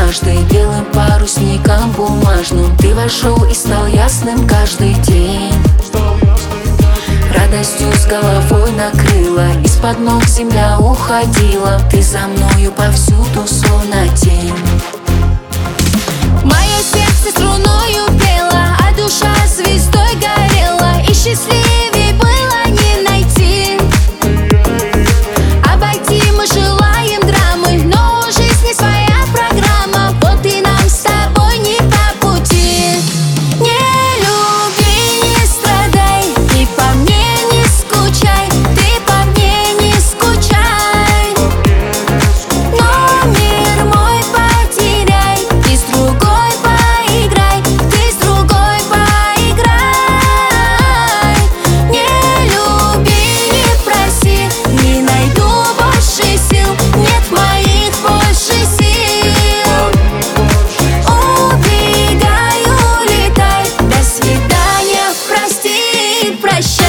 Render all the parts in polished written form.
однажды белым парусником бумажным ты вошел и стал ясным каждый день. Радостью с головой накрыла, из-под ног земля уходила, ты за мною повсюду словно тень. Мое сердце струною пело, а душа звездой горела, и счастливей было не найти. Обойти мы желаем драмы, но у жизни своя программа, вот и нам с тобой не по пути. Не люби, не страдай, и по мне не скучай, ты по мне не скучай. Но мир мой потеряй, и с другой поиграй, ты с другой поиграй. Не люби, не проси, не найду больше сил, нет моих больше сил. Убегай, улетай, до свидания, прости, прощай.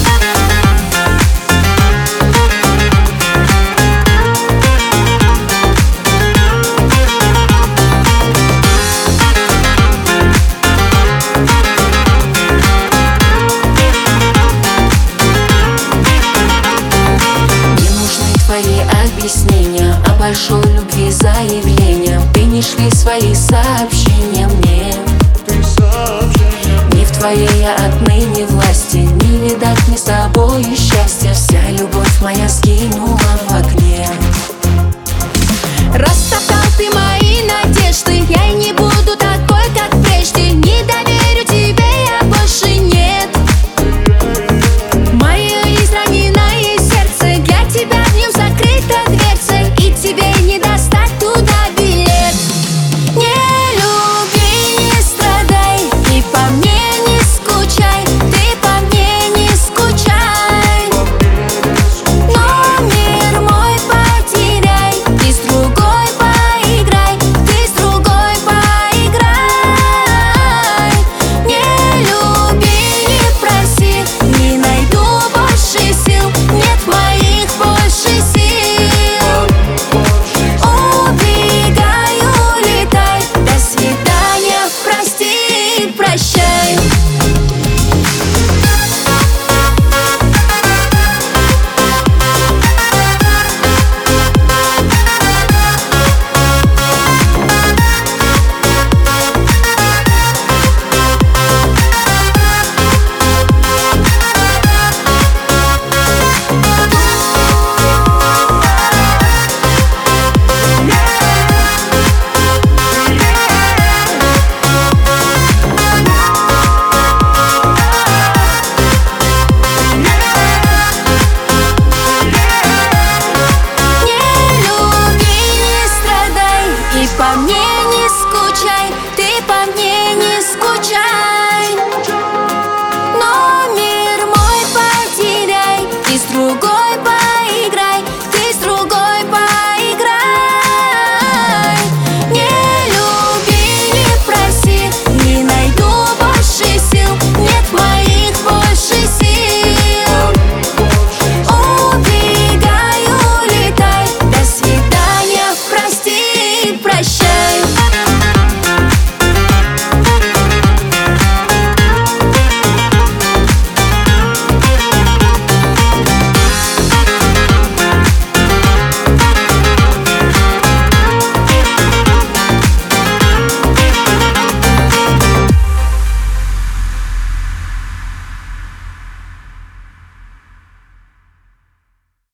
Твои объяснения о большой любви заявления, ты не шли свои сообщения мне. Не в твоей я отныне власти, не видать мне с тобой счастья. Вся любовь моя скинула